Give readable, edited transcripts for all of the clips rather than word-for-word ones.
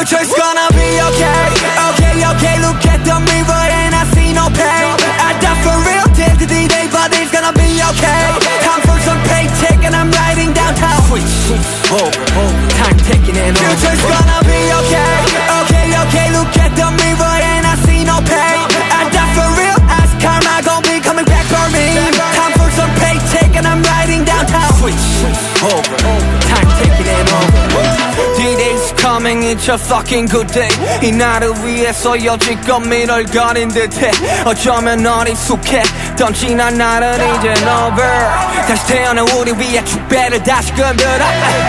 Future's gonna be okay. Okay, okay, look at the mirror and I see no pain. I die for real till the D-Day, but it's gonna be okay. Time for some paycheck and I'm riding downtown. Switch over, time taking it over. Future's gonna be okay. Okay, okay, look at the mirror and I see no pain. I die for real, ask karma gon' be coming back for me. Time for some paycheck and I'm riding downtown. Switch over, time taking it over. D-Day's coming, it's a fucking good day. 이 날을 위해서 여지껏 미를 가린 듯해. 어쩌면 널 익숙했던 지난 날은 이젠 over. 다시 태어난 우리 위해 축배를 다시 건드려.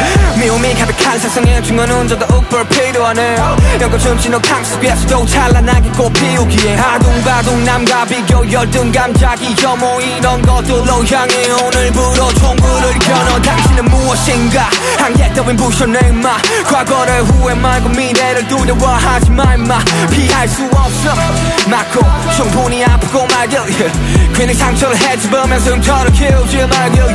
미움이 가득한 세상에 중간 운전도 uk볼 필요하네요. 연꽃은 진호 강속에서도 찬란하게 꽃피우기에 아둥바둥 남과 비교 열등 감작이 혐오 이런 것들로 향해 오늘부로 총구를 겨눠. 당신은 무엇인가 한계 따윈 부셔내 임마. 과거를 후회 말고 미래를 두려워하지 마 임마. 피할 수 없어 맞고 충분히 아프고 말겨 괜히 상처를 헤집으면서 흉터를 키우지 말겨.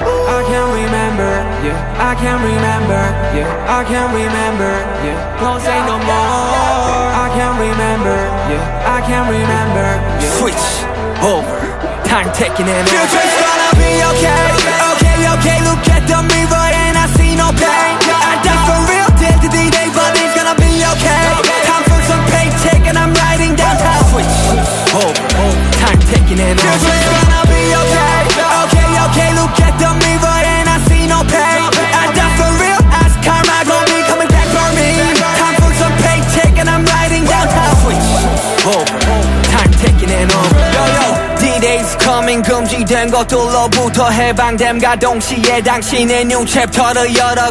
I can't remember, yeah. I can't remember, yeah. I can't remember, yeah. Don't say no more. I can't remember, yeah. I can't remember, yeah. Switch over, time taking it over. Future's gonna be okay. Okay, okay, look at the mirror and I see no pain. I die for real till the D-Day, but it's gonna be okay. Time for some paycheck and I'm riding downtown. Switch over, time taking it over. Future's gonna be okay. Okay, okay, look at the mirror and I see no pain. I die for real, ask karma gon' be coming back for me. Time for some paycheck and I'm riding downtown. Switch over, time taking it over. Yo, yo. D-Day's coming 금지된 것들로부터 해방됨과 동시에 당신의 new 챕터를 열어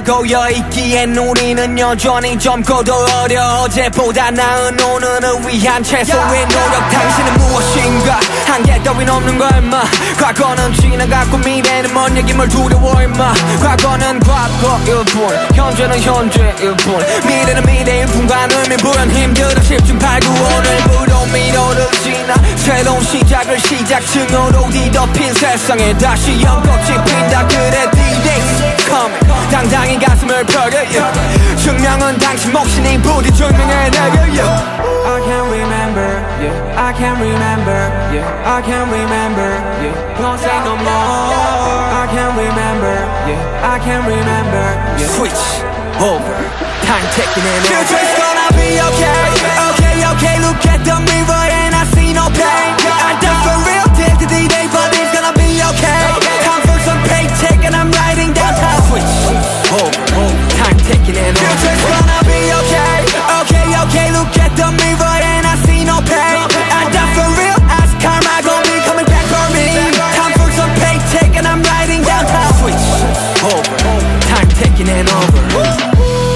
고여있기엔 우리는 여전히 젊고도 어려. 어제보다 나은 오늘을 위한 최소의 노력. 당신은 무엇인가 한계 따윈 없는 거야 임마. 과거는 지나갔고 미래는 먼 얘기물 두려워 임마. 과거는 과거일 뿐 현재는 현재일 뿐 미래는 미래일 뿐과 의미 부연 힘들어 10중 8구 오늘부로 미로를 지나 새로운 시작을 시작층으로 뒤덮인 세상에 다시 연꽃이 핀다. 그래 D-Day's coming 당당히 가슴을 펴려 증명은 당신 몫이니 부디 증명해 내게. I can't remember, yeah. I can't remember, yeah. I can't remember, yeah. Don't say no more. I can't remember, yeah. I can't remember, yeah. Switch over, time taking it over. Future's gonna be okay. Okay, okay, look at the mirror and I see no pain. I die for real till the D-Day, but it's gonna be okay. Time for some paycheck and I'm riding downtown. Switch over, time taking it over. Future's gonna be okay. Okay, okay, look at the mirror and I see no pain. I die for real, ask karma gon' be coming back for me. Time for some paycheck and I'm riding downtown. Switch over, time taking it over.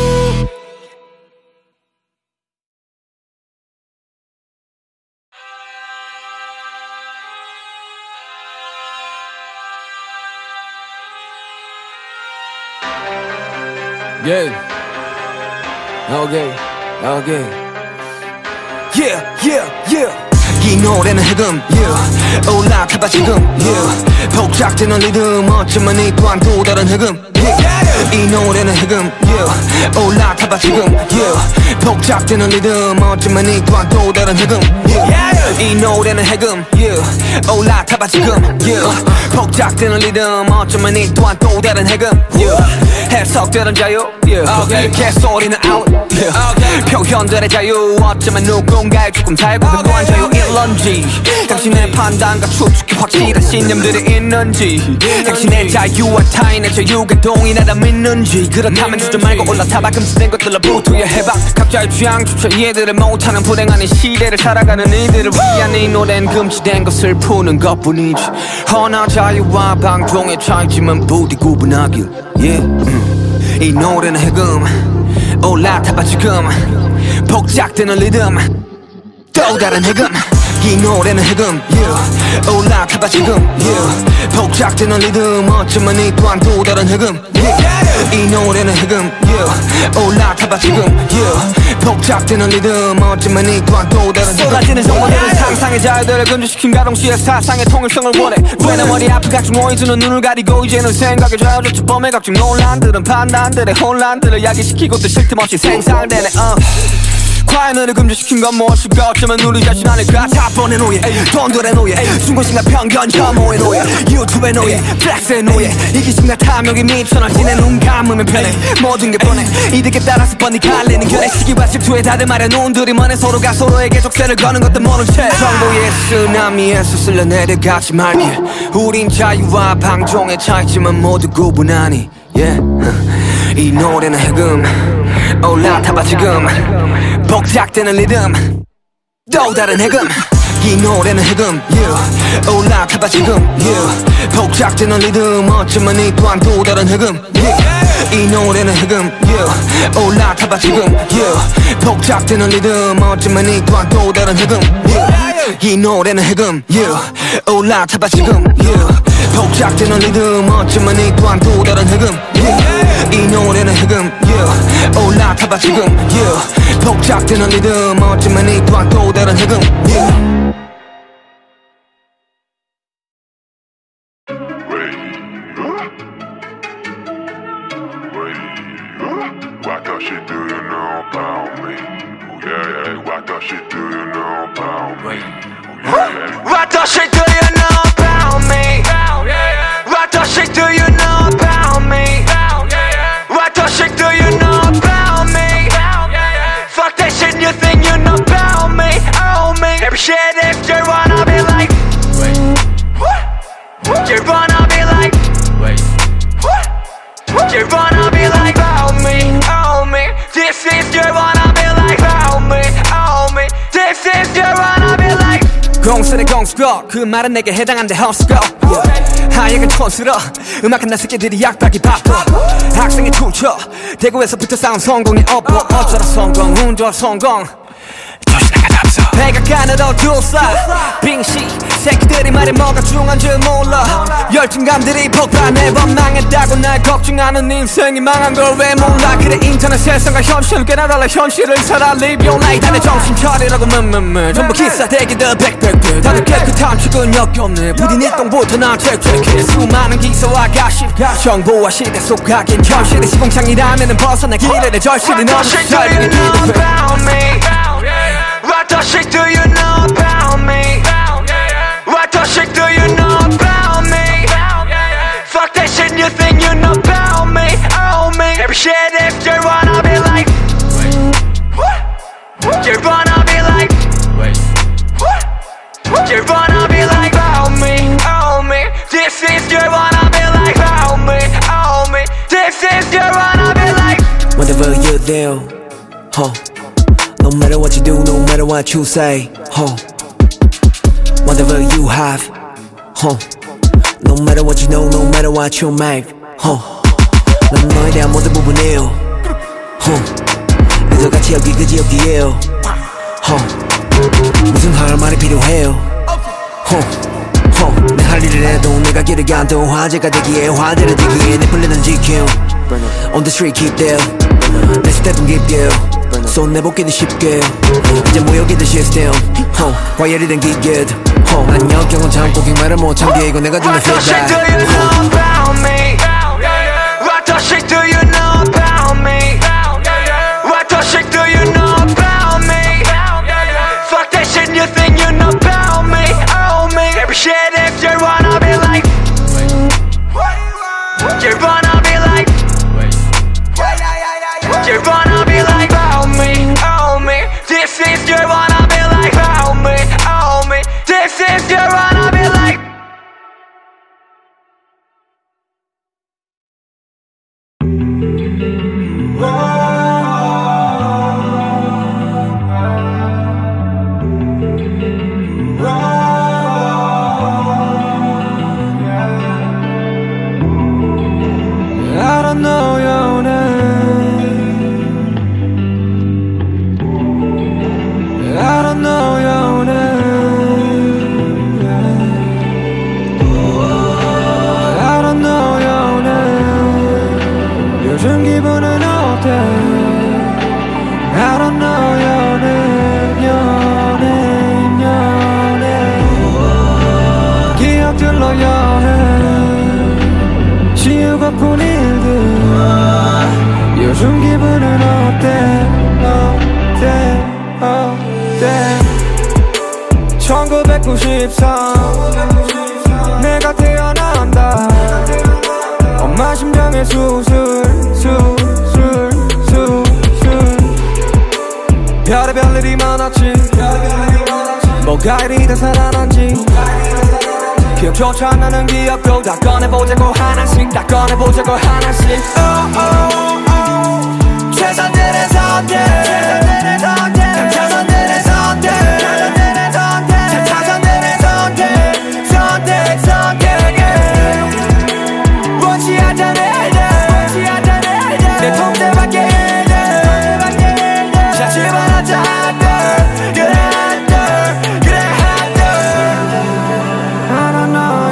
Yeah. Okay. Okay. Yeah, yeah, yeah. 이 노래는 해금, yeah. 올라타봐 지금, yeah. 복작되는 리듬 어쩌면 이 또한 또 다른 해금, yeah. 이 노래는 해금, yeah. 올라타봐 지금, yeah. 복작되는 리듬 어쩌면 이 또한 또 다른 해금, yeah. 이 노래는 해금, yeah. 올라타봐 지금, yeah. 복작되는 리듬 어쩌면 이 또한 또 다른 해금, yeah. 해석되는 자유, yeah. 개소리는 out, yeah. 표현들의 자유 어쩌면 누군가의 조금 달고 근거한 자유일런지 당신의 판단과 추측이 확실한 신념들이 있는지 당신의 자유와 타인의 자유가 동일하다 믿는지 그렇다면 주저 말고 올라타봐 금지된 것들로부터의 해방 각자의 취향조차 이해들을 못하는 불행한 이 시대를 살아가는 이들을 위한 이 노래는 금지된 것을 푸는 것뿐이지 허나 자유와 방종의 차이지만 부디 구분하길 yeah. 이 노래는 해금 올라타봐 지금 복작되는 리듬 또 다른 해금 이 노래는 해금 yeah. 올라타봐 지금 yeah. 복작되는 리듬 어쩌면 이 또한 또 다른 흑음 yeah. 이 노래는 흑음 yeah. 올라타봐 지금 yeah. 복작되는 리듬 어쩌면 이 또한 또 다른 흑음 쏟아지는 정보들은 상상의 자유들을 금지시킨 가동시의 사상의 통일성을 원해 왜 내 머리 앞에 각종 오이즈는 눈을 가리고 이제는 생각에 좌우조차 범의 각종 논란들은 판단들의 혼란들을 야기시키고 또 쉴 틈 없이 생산되네 과연을 금지시킨 건 무엇일까 어쩌면 우리 자신 아닐까 자본의 노예 돈들의 노예 중고심과 편견 혐오의 노예 유튜브의 노예 플렉스의 노예 이기심과 탐욕이 미쳐나지네 눈 감으면 편해 모든 게 뻔해 이득에 따라서 뻔히 갈리는 견해 시기와 질투에 다들 말해 눈들이 먼해 서로가 서로에게 족쇄를 거는 것도 모른 채 정보의 쓰나미에서 쓸려내려가지 말게 우린 자유와 방종의 차이지만 모두 구분하니 yeah. 이 노래는 흑음 올라타봐 지금 복작되는 리듬 또 다른 흑음 이 노래는 흑음 yeah. 올라타봐 지금 yeah. 복작되는 리듬 어쩌면 이 또한 또 다른 흑음 yeah. 이 노래는 흑음 yeah. 올라타봐 지금 yeah. 복작되는 리듬 어쩌면 이 또한 또 다른 흑음 yeah. 이 노래는 흑음 yeah. 올라타봐 지금 yeah. 복작되는 리듬 어쩌면 이 또한 또 다른 흑음 yeah. 이 노래는 흑음 yeah. 올라타봐 지금 yeah. 복작되는 리듬 어쩌면 이 또한 또 다른 흑음 yeah. What the shit do you know about me? Oh yeah, yeah. What the shit do you know about me? Oh yeah, yeah. What the shit do you know about me? What the shit do you know about me? What the shit do you know about me? Fuck that shit you think you know about me? Oh me. Every shit if you wanna be like you wanna be like you wanna be like oh me, oh me. This is you wanna be like oh me, oh me. This is you wanna be like 공설의 공수거 그 말은 내게 해당한데 헛수고 하얘가 촌스러 음악은 나 새끼들이 약박이 바빠 학생이 춤춰 대구에서부터 싸운 성공의 업보 어쩌라 성공 운전 성공 배가 가늘어 둘싸 빙시 새끼들이 말해 뭐가 중요한 줄 몰라 열등감들이 폭발해 망했다고 날 걱정하는 인생이 망한 걸 왜 몰라 그래 인터넷 세상과 현실을 꽤나 달라 현실을 살아 live your life 다들 정신 차리라고 전부 기사대기들 백백들 다들 깨끗한 축은 역겹네 부디 네 똥부터 난 책책해 수많은 기사와 가십 정보와 시대 속하긴 현실의 시공창이라면은 벗어나 길에 내 절실히 너무 살기 What the shit do you know about me? What the shit do you know about me? Fuck that shit you think you know about me? Oh me. Every shit if you wanna be like you wanna be like you wanna be like oh me, oh me. This is you wanna be like oh me, oh me. This is you wanna be like whatever you do, huh? No matter what you do, no matter what you say, huh? Whatever you have, huh? No matter what you know, no matter what you make, huh? 난 너에 대한 모든 부분이에요, huh? 그저 같이 여기 그 지역이에요, huh? 무슨 할 말이 필요해요, huh? 내 할 일을 해도 내가 길을 가도 화제가 되기에 화제를 되기에 내 플랜은 지켜 On the street keep there 내 스텝은 깊게 손 내복기는 쉽게 이제 모여기는 시스템 과열이 된 기계 난 역경은 참고 빅말을 못 참게 이거 내가 주는 feedback What the shit do you know about me? What the shit do you know about me? Fuck that shit you think you know about me? Oh me. Every shit if you wanna be like you wanna be like you wanna be like oh me, oh me. This is you wanna be like oh me, oh me. This is you wanna be like 때 1993 내가 태어난다. 엄마 심장에 수술 별의별 일이 많았지. 뭐가 이리 다 살아난지 기억조차 안 나는 기억도 다 꺼내보자고 하나씩 다 꺼내보자고 하나씩. 최선들의 선택 최선들의 선택 최선들의 선택 원치 않잖아 내 통제밖에 자취만 하자 그래 I don't know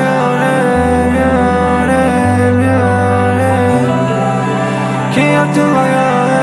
미안해 기억도 와요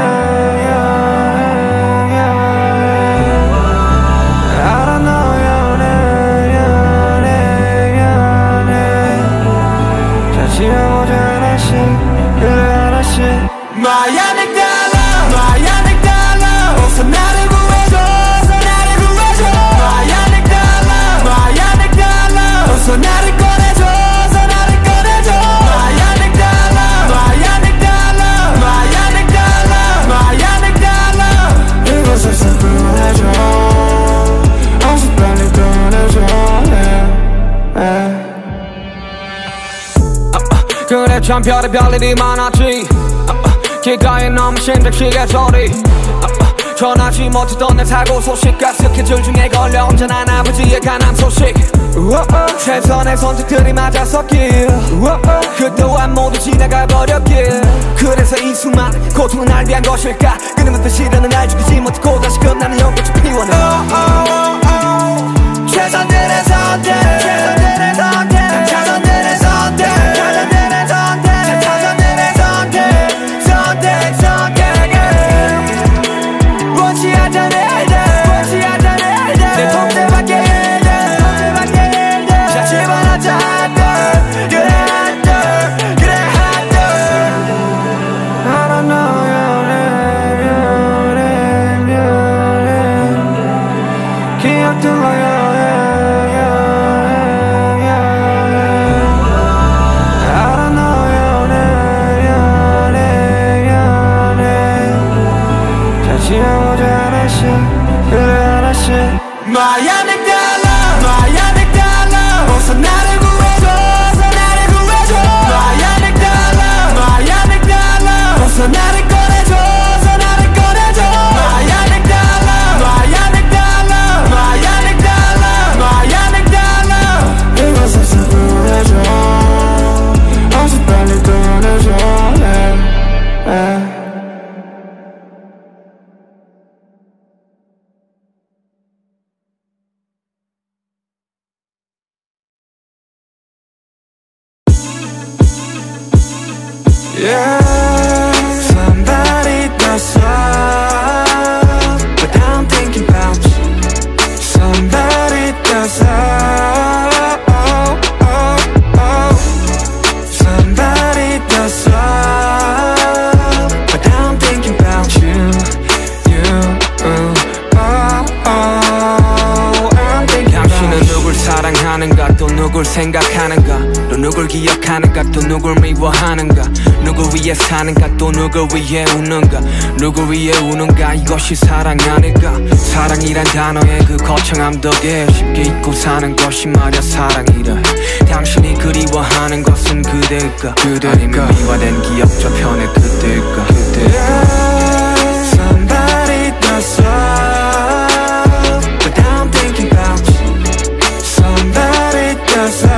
그래 참 별의별 일이 많았지. 길가에 너무 심장시계 소리 전하지 못했던 내 사고 소식과 스케줄 중에 걸려 온전한 아버지의 가난 소식. 최선의 선택들이 맞아섰길 그 또한 모두 지나가 버렸길. 그래서 이 수많은 고통은 날 위한 것일까. 끊임없는 시련은 날 죽이지 못하고 다시 끝나는 연꽃이 피워내. 최선들의 선택 최선들의 선택 최선들의 선택 원치 않잖아 내 통제밖에 자취만 하자 그래 I don't know 미안해 기억도 와요 My amygdala, my amygdala 어서 나를 구해줘, 어서 나를 구해줘 My amygdala, my amygdala 어서 나를 꺼내줘, 어서 나를 꺼내줘 My amygdala, my amygdala My amygdala, my amygdala 이것을 구해줘 어서 빨리 꺼내줘 Yeah, somebody does up, but I'm thinking about you. Somebody does up, somebody does up, but I'm thinking about you. I'm thinking 당신은 누굴 사랑하는가 또 누굴 생각하는가 또 누굴 기억하는가 또 누굴 미워하는가 누굴 위해 사는가 또 누굴 위해 우는가 누굴 위해 우는가 이것이 사랑 아닐까. 사랑이란 단어의 그 거창함 덕에 쉽게 잊고 사는 것이 말야 사랑이라. 당신이 그리워하는 것은 그대일까 아니면 미화된 기억 저편의 그대일까. Somebody does up, but I'm thinking about you. Somebody does up.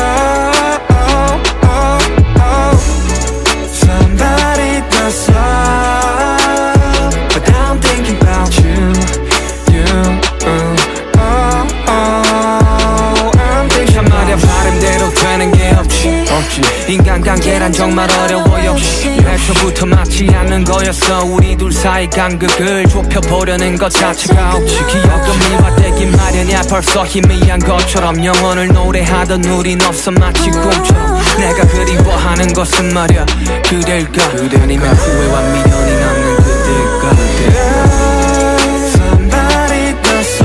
인간관계란 정말 어려워 역시 애초부터 맞지 않는 거였어. 우리 둘 사이 간극을 좁혀보려는 것 자체가 혹시 기억은 미화되기 마련이야. 벌써 희미한 것처럼 영혼을 노래하던 우린 없어 마치 꿈처럼. 내가 그리워하는 것은 말야 그댈까 아니면 후회와 미련이 남는 그댈까. Somebody does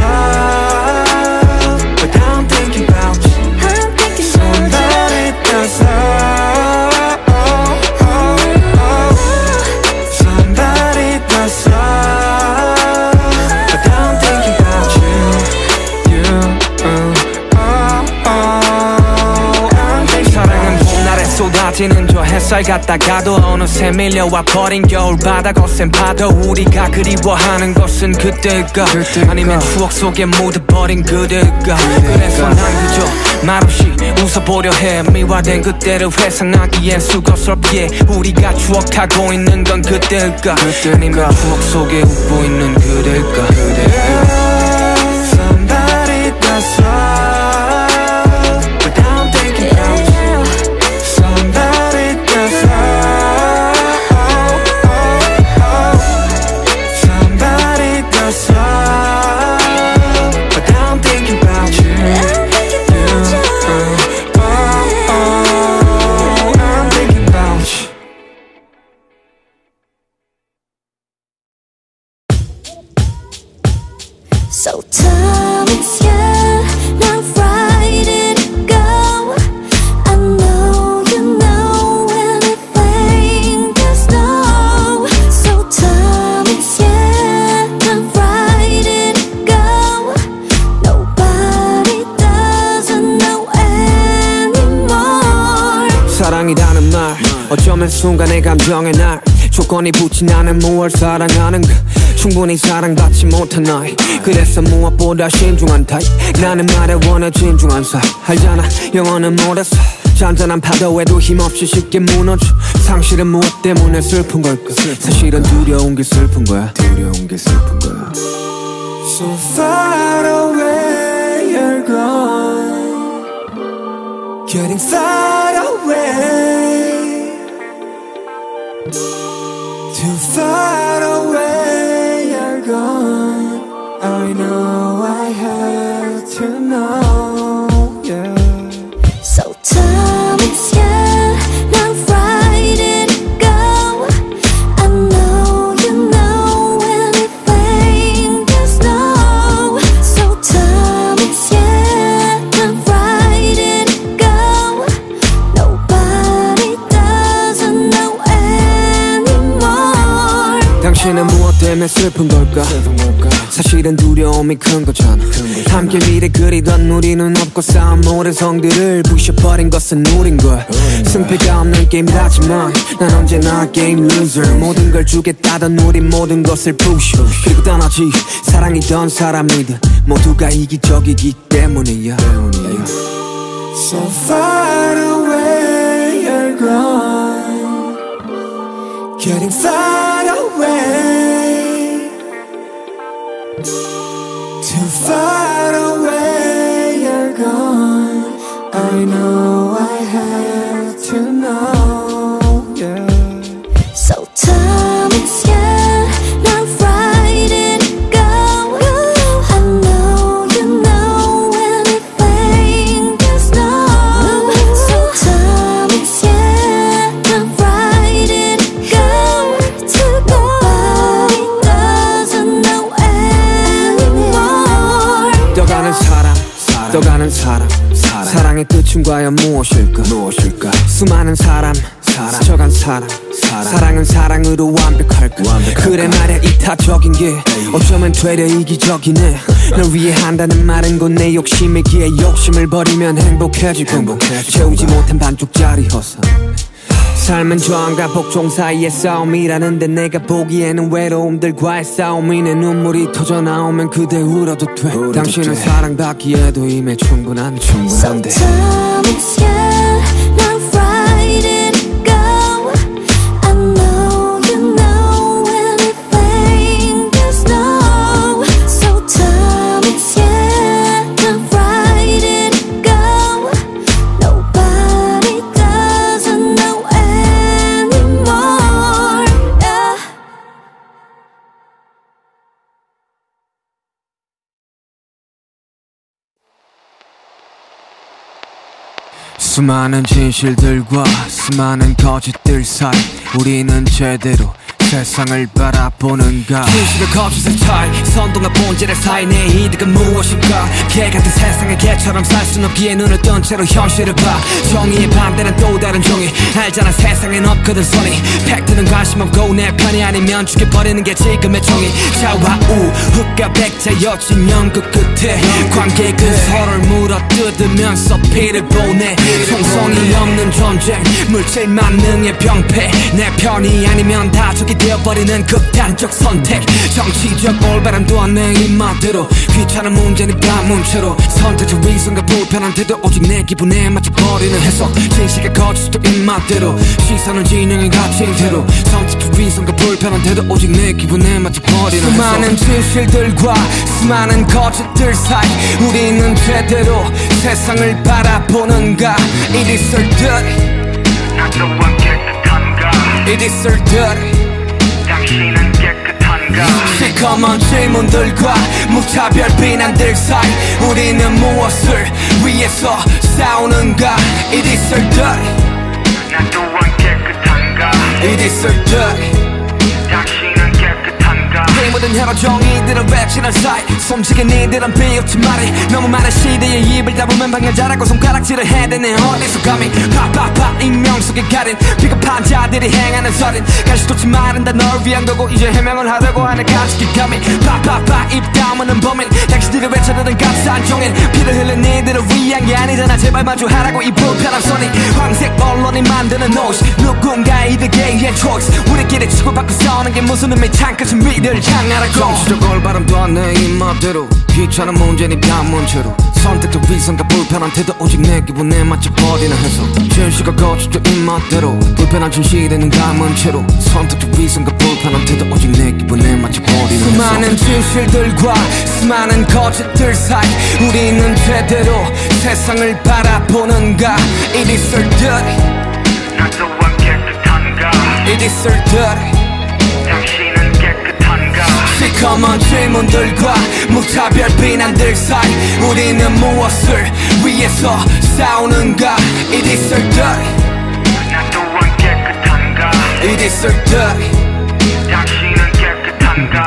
찌는 저 햇살 갔다가도 어느새 밀려와 버린 겨울바다 거센 파도 우리가 그리워하는 것은 그때일까 아니면 추억 속에 묻어버린 그대일까 그래서 난 그저 말없이 웃어보려 해 미화된 그때를 회상하기엔 수고스럽게 우리가 추억하고 있는 건 그때일까 아니면 추억 속에 웃고 있는 그대일까 Somebody does love But I'm thinking about you Somebody does love Somebody does love But I'm thinking about you I'm thinking about you So time is here, now Friday to go. I know you know anything there's no. So time is here, now Friday to go. Nobody doesn't know anymore. 사랑이라는 말 어쩌면 순간의 감정의 날 조건이 붙인 않은 무얼 사랑하는가 충분히 사랑받지 못한 나이 그래서 무엇보다 신중한 타입 나는 말에 원해 진중한 사이 알잖아 영어는 못했어 잔잔한 파도에도 힘없이 쉽게 무너져 상실은 무엇 때문에 슬픈 걸까 사실은 두려운 게 슬픈 거야 두려운 게 슬픈 거야 So far away you're gone Getting far away Too far away you're gone I know I have to know yeah. So time is here, now Friday to go. I know you know anything there's no. So time is here, now Friday to go. Nobody doesn't know anymore. 당신은 무엇 때문에 슬픈 걸까? 사실은 두려움이 큰 거잖아 함께 미래 그리던 우리는 없고 쌓은 모든 성들을 부셔버린 것은 우린 거야 승패가 없는 게임이라지만 난 언제나 게임 loser 모든 걸 주겠다던 우린 모든 것을 부셔 그리고 떠나지 사랑이던 사람이든 모두가 이기적이기 때문이야 So far away you're gone Getting far away Too far away you're gone I know I have to know yeah. So time is here, now Friday to go. I know you know anything there's no. So time is here, now Friday to go. Nobody doesn't know anymore. 떠가는 사람 떠가는 사람 사랑의 끝은 과연 무엇일까 수많은 사람 스쳐간 사랑 사랑은 사랑으로 완벽할까 그래 말야 이타적인 게 어쩌면 되려 이기적이네 널 위해 한다는 말은 곧 내 욕심이기에 욕심을 버리면 행복해지고 채우지 못한 반쪽짜리 허상 삶은 저항과 복종 사이의 싸움이라는데 내가 보기에는 외로움들과의 싸움이네 눈물이 터져 나오면 그대 울어도 돼 당신은 사랑받기에도 이미 충분한데 So time is here, now Friday to go. I know you know anything there's no. So time is here, now Friday to go. Nobody doesn't know anymore yeah. 수많은 진실들과 수많은 거짓들 사이 우리는 제대로 세상을 바라보는가. 진실을 거짓의 차이, 선동과 본질의 사이 내 이득은 무엇일까. 개같은 세상에 개처럼 살 순 없기에 눈을 뜬 채로 현실을 봐. 정의의 반대는 또 다른 종이. 알잖아 세상엔 없거든 선이. 팩트는 관심 없고 내 편이 아니면 죽여버리는 게 지금의 정의. 좌와우 흑과 백자 여진 연극 끝에 관객은 서로를 물어뜯으면서 피를 보내. 총성이 없는 전쟁, 물질 만능의 병폐. 내 편이 아니면 다 적이 되어버리는 극단적 선택. 정치적 올바람도 안 내 입맛대로. 귀찮은 문제는 반문체로. 선택적 위선과 불편한 태도 오직 내 기분에 맞춰 버리는 해석. 진실과 거짓도 입맛대로. 시선은 진영이 갇힌 채로. 선택적 위선과 불편한 태도 오직 내 기분에 맞춰 버리는 해석. 수많은 진실들과 수많은 거짓들 사이 우리는 제대로 세상을 바라보는가. It is so dirty. 나 또한 깨끗한가. It is so dirty. 당신은 깨끗한가. 시커먼 질문들과 무차별 비난들 사이 우리는 무엇을 위해서 싸우는가. It is so dirty. 나 또한 깨끗한가. It is so dirty. 당신은 깨끗한가. 이 모든 혀로 정의들을 외치는 사이 숨지게 니들은 비웃지 말이. 너무 많은 시대에 입을 다보면 방해자라고 손가락질을 해대네. 어디서 감히 파파파 익명 속에 가린 비겁한 자들이 행하는 살인. 가시돋지 말은 다 널 위한 거고 이제 해명을 하려고 하는 가식이 감히 파파파 입 다무는 범인. 당신들이 외쳐드는 값싼 종인. 피를 흘린 니들을 위한 게 아니잖아. 제발 마주하라고 이 불편한 소리. 황색 언론이 만드는 노시 누군가의 이득에 choice. 우리끼리 치고받고 싸우는 게 무슨 의미. 창까지 미를 향하라고. 정치적 올바람도 안 내 입맛대로. 귀찮은 문제니 반문체로. 선택적 위선과 불편한 태도 오직 내 기분에 맞춰 버리는 해석. 진실과 거짓도 입맛대로. 불편한 진실에는 감은 채로. 선택적 위선과 불편한 태도 오직 내 기분에 맞춰 버리는 해석. 수많은 진실들과 수많은 거짓들 사이 우리는 제대로 세상을 바라보는가. It is so dirty. 나 또한 깨끗한가. It is so dirty. 당신은 깨끗한가. 시커먼 질문들과 무차별 비난들 사이 우리는 무엇을 위해서 싸우는가. It is so dirty. 나 또한 깨끗한가. It is so dirty. 당신은 깨끗한가.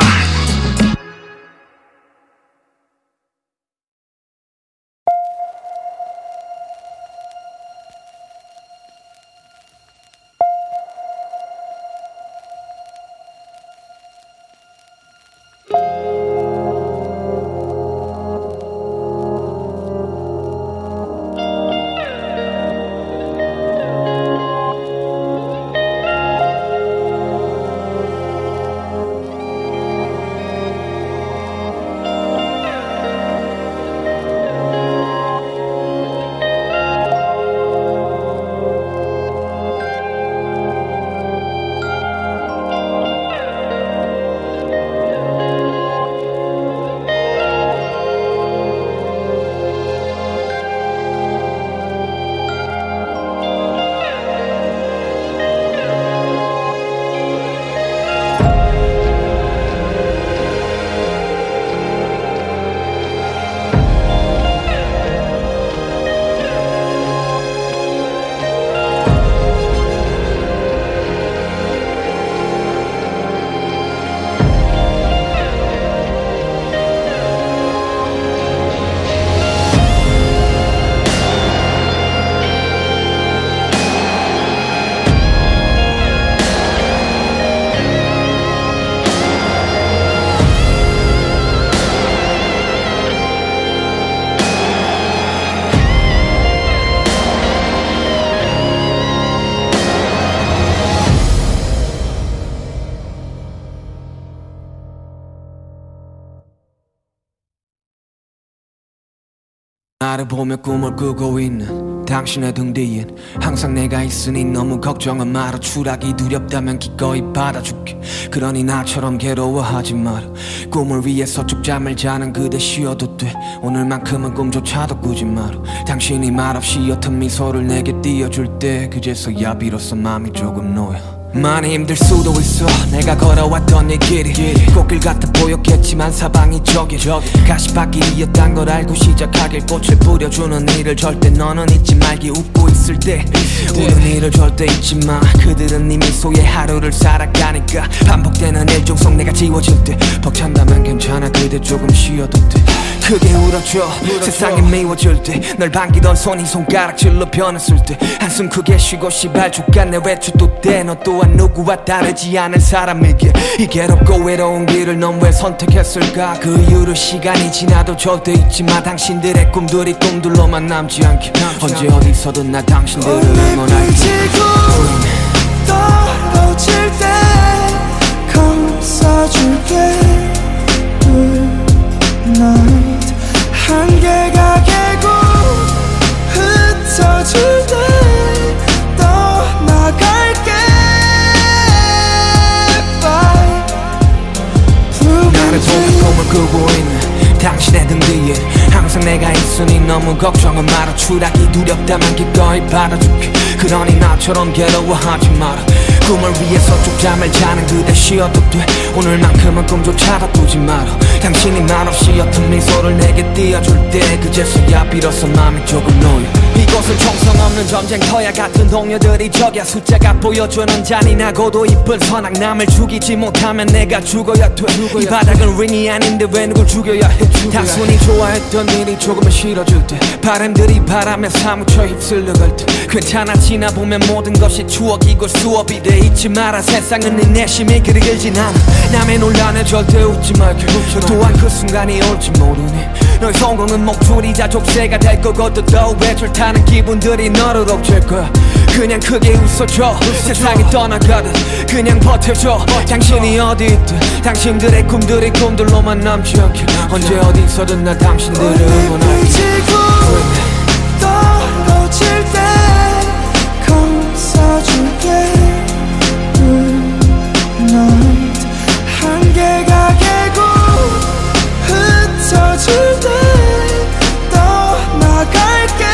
나를 보며 꿈을 꾸고 있는 당신의 등 뒤엔 항상 내가 있으니 너무 걱정은 마라. 추락이 두렵다면 기꺼이 받아줄게. 그러니 나처럼 괴로워하지 마라. 꿈을 위해서 쭉 잠을 자는 그대 쉬어도 돼. 오늘만큼은 꿈조차도 꾸지 마라. 당신이 말없이 옅은 미소를 내게 띄워줄 때 그제서야 비로소 마음이 조금 놓여. 많이 힘들 수도 있어 내가 걸어왔던 이 길이 꽃길 같아 보였겠지만 사방이 저길 가시밭길이었단 걸 알고 시작하길 꽃을 뿌려주는 일을 절대 너는 잊지 말기 웃고 있을 때 우는 일을 절대 잊지 마 그들은 네 미소에 하루를 살아가니까 반복되는 일종 속 내가 지워질 때 벅찬다면 괜찮아 그대 조금 쉬어도 돼 크게 울어줘 세상이 미워질 때 널 반기던 손이 손가락질로 변했을 때 한숨 크게 쉬고 시발 족같네 외출도 돼 너 또한 누구와 다르지 않은 사람이기에 이 괴롭고 외로운 길을 넌 왜 선택했을까 그 이후로 시간이 지나도 절대 잊지 마 당신들의 꿈들이 꿈들로만 남지 않게 언제 어디서든 나 당신들을 응원할게 떨어질 때 감싸줄게 Good night 한계가 깨고 흩어질 때 떠나갈게 Bye 나를 보며 꿈을 꾸고 있는 당신의 등 뒤에 항상 내가 있으니 너무 걱정은 마라 추락이 두렵다면 기꺼이 받아줄게 그러니 나처럼 괴로워하지 마라 꿈을 위해서 쪽잠을 자는 그대 쉬어도 돼 오늘만큼은 꿈조차도 꾸지 마라 당신이 말없이 옅은 미소를 내게 띄워줄 때 그제서야 비로소 마음이 조금 놓여 이곳은 총성 없는 전쟁터야 같은 동료들이 적야 숫자가 보여주는 잔인하고도 이쁜 선악 남을 죽이지 못하면 내가 죽어야 돼 이 바닥은 링이 아닌데 왜 누굴 죽여야 해 단순히 좋아했던 일이 조금은 싫어질 때 바람들이 바람에 사무쳐 휩쓸려갈 때 괜찮아 지나보면 모든 것이 추억이고 수업이 돼 잊지 마라 세상은 네 내심이 그리 길진 않아 남의 논란에 절대 웃지 말게 또한 그 순간이 올지 모르니 너의 성공은 목줄이자 족쇄가 될 거거든 더 외출 타는 기분들이 너를 옥죄일 거야 그냥 크게 웃어줘 세상이 떠나가듯 그냥 버텨줘 당신이 어디 있든 당신들의 꿈들이 꿈들로만 남지 않게 언제 어디서든 나 당신들을 응원할게 지고 떨어질 때 감싸줄게 Good night 한계가 깨고 흩어질 때 떠나갈게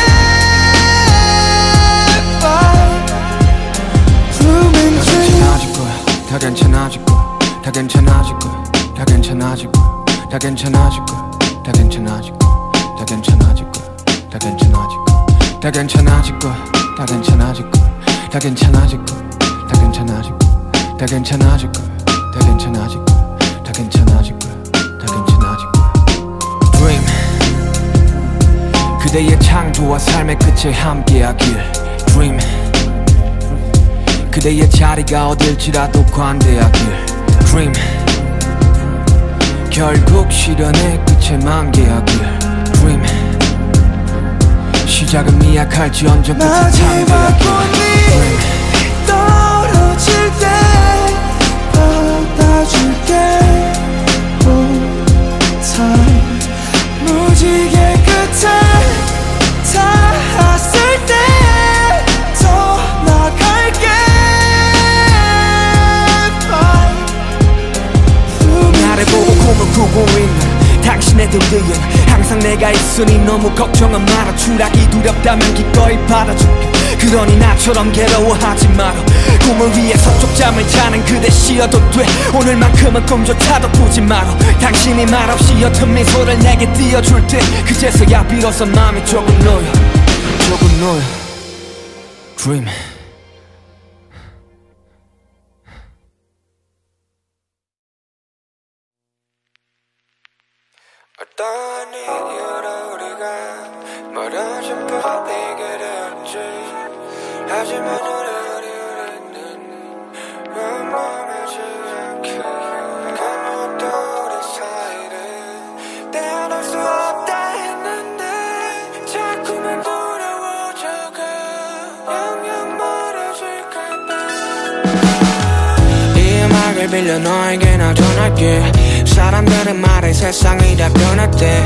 Bye Blooming tree 다 괜찮아질 거야 다 괜찮아질 거야 다 괜찮아질 거야 다 괜찮아질 거야 다 괜찮아질 거야 다 괜찮아질 거야 다 괜찮아질 거야 다 괜찮아질 거야 다 괜찮아질 거야 다 괜찮아질 거야 다 괜찮아질 거야 다 괜찮아질 거야 다 괜찮아질 거야 다 괜찮아질 거야 다 괜찮아질 거야 Dream 그대의 창조와 삶의 끝에 함께하길 Dream 그대의 자리가 어딜지라도 관대하길 Dream 결국 시련의 끝에 만개하길 Dream 시작은 미약할지언정 끝에 마지막 창대하길 꿈이 떨어질 때 받아줄게 Hold tight 무지개 끝에 닿았을 때 떠나갈게 Bye 나를 보고 꿈을 꾸고 있는 당신의 등 뒤엔 항상 내가 있으니 너무 걱정은 마라 추락이 두렵다면 기꺼이 받아줄게 그러니 나처럼 괴로워하지 마라 꿈을 위해서 쪽잠을 자는 그대 쉬어도 돼 오늘만큼은 꿈조차도 꾸지 마라 당신이 말없이 옅은 미소를 내게 띄워줄 때 그제서야 비로소 마음이 조금 놓여 Dream 어떤 이유로 우리가 멀어진 법이게 되었지 하지만 우리는 원망하지 않게 아무것도 우리 사이를 떼어낼 수 없다 했는데 자꾸만 돌아오다가 영영 멀어질까봐 이 음악을 빌려 너에게 나 전할게 사람들은 말해 세상이 다 변했대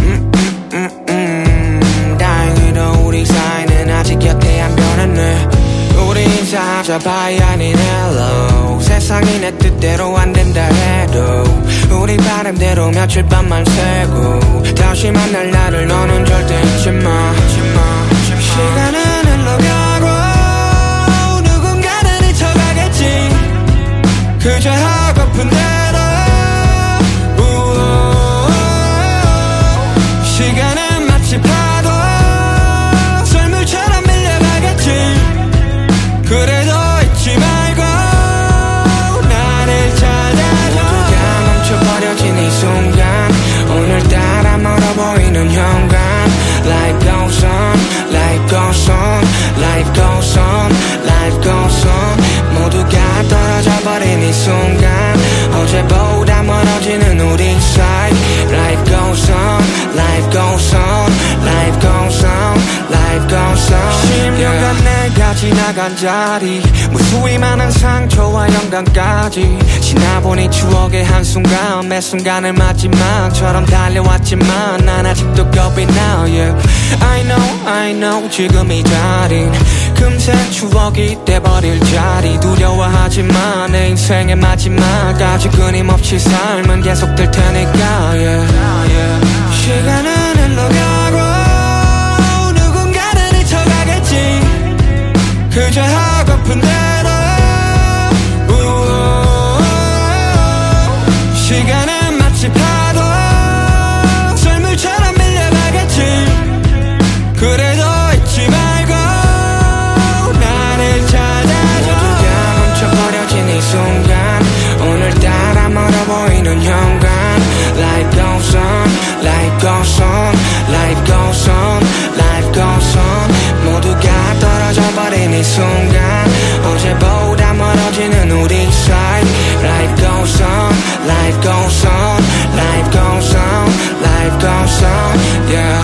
다행히도 우리 사이는 아직 곁에 안 변했네 우리 인사하자 bye 아닌 hello 세상이 내 뜻대로 안 된다 해도 우리 바람대로 며칠 밤만 새고 다시 만날 날을 너는 절대 잊지 마 시간은 흘러가고 누군가는 잊혀가겠지 지나간 자리 무수히 많은 상처와 영광까지 지나보니 추억의 한순간 매 순간을 마지막처럼 달려왔지만 난 아직도 겁이 나 yeah. I know 지금 이 자린 금세 추억이 돼버릴 자리 두려워하지만 내 인생의 마지막까지 끊임없이 삶은 계속될 테니까 yeah. 시간은 흘러가고 누군가는 잊혀가겠지 그저 하고픈 대로 시간은 마치 파도 썰물처럼 밀려가겠지 그래도 잊지 말고 나를 찾아줘 모두가 멈춰버려진 이 순간 오늘따라 멀어 보이는 현관 Life goes on, life goes on, life goes on, life goes on 모두가 떨어져버린 이 순간 어제보다 멀어지는 우리 사이 Life goes on, life goes on, life goes on, life goes on, yeah